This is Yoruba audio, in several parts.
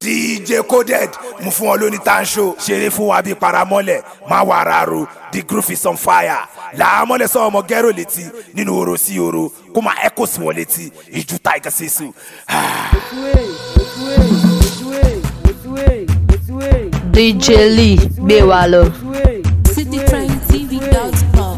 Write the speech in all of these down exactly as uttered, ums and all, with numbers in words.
D J Coded mo fún wọn lóní tanṣo ṣeré fún wa bí paramọ́lẹ̀ má wà rárò the groove is on fire làámọ́lẹ̀ sọ ọmọ gẹ́rò létí nínú oro sí oro kó máa echo sí wọn létí ìjú Tiger Sesu. D J Lee gbé wa lọ. city trend t v dot com.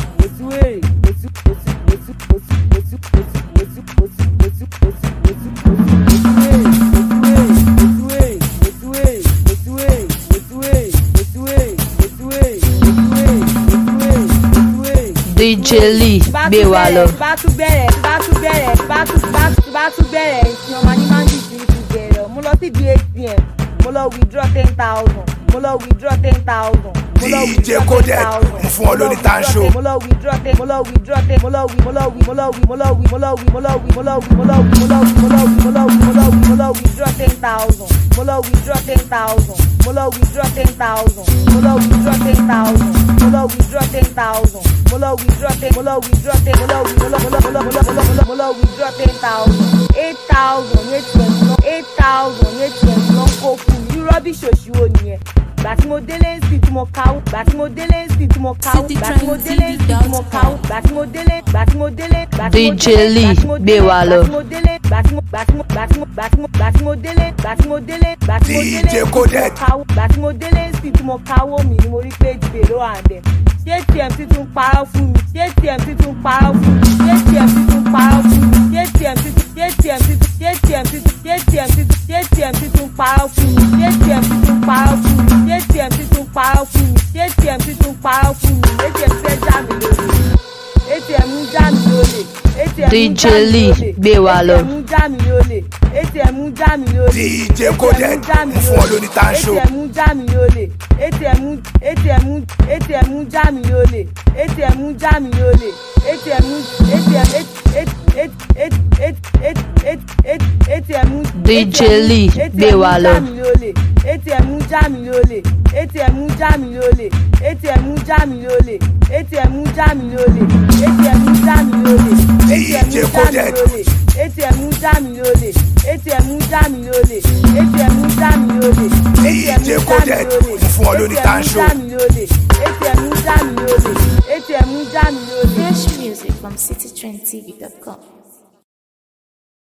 D J Lee gbé wa lọ. bá tún bẹ̀rẹ̀ bá tún bẹ̀rẹ̀ bá tún bá tún bẹ̀rẹ̀ ìsìn ọmọ ní máa ń dìbò ìsìn bẹ̀rẹ̀ mo lọ sí di A T M mo lọ withdraw ten thousand mo lọ withdraw ten thousand. D J Coded mo fún wọn lóní tanṣo. mo lọ withdraw ten mo lọ withdraw ten mo lọ wí mo lọ wí mo lọ wí mo lọ wí mo lọ wí mo lọ wí mo lọ wí mo lọ wí mo lọ wí mo lọ wí mo lọ wí mo lọ wí mo lọ withdraw ten thousand mo lọ withdraw ten thousand mo lọ withdraw ten thousand mo lọ withdraw ten thousand mo lọ withdraw ten thousand mo lọ withdraw ten mo lọ withdraw ten mo lọ wí mo lọ mo lọ mo lọ mo lọ mo lọ mo lọ withdraw ten thousand eight thousand eight thousand eight thousand eight thousand ló ń kó fún mi irú rọ́bìṣì òṣìwò nìyẹn gbà tí mo délé ń sìn tí mo káwó gbà tí mo délé ń sìn tí mo káwó gbà tí mo délé ń sìn tí mo káwó gbà tí mo délé gbà tí mo délé gbà tí mo délé D J Lee gbé wa lọ. gbà tí mo délé gbà tí mo gbà tí mo gbà tí mo gbà tí mo gbà tí mo délé gbà tí mo délé gbà tí mo délé D J Coded káwó gbà tí mo délé ń sìn tí mo káwó mi ni mo rí pé ìdè ló wà ń bẹ̀ ṣé T M C tún parọ́ fún mi ṣé T M C tún parọ́ fún mi ṣé T M C tún parọ́ fún mi ṣé T M C ṣé T M C ṣé T M C ṣé T M C ṣé T M C tún parọ́ fún mi ṣé T M C tún parọ́ fún mi ṣé T M C tún parọ́ fún mi ṣé T M C tún parọ́ fún mi A T M fẹ́ já mi lólè A T M já mi lólè A T M D J Lee gbé wa lọ. A T M já mi lólè A T M já mi lólè D J Coded mo fún wọn lóní tanṣo. A T M já mi lólè A T M A T M A T M já mi lólè A T M já mi lólè A T M A T M A T M D J Lee gbé wa lọ. A T M já mi lólè A T M já mi lólè A T M já mi lólè A T M já mi lólè A T M já mi lólè A T M já mi lólè A T M já mi lólè A T M já mi lólè A T M já mi lólè D J Coded mo fún wọn lóní tanṣo. A T M já mi lólè A T M já mi lólè. Fresh music from city trend t v dot com.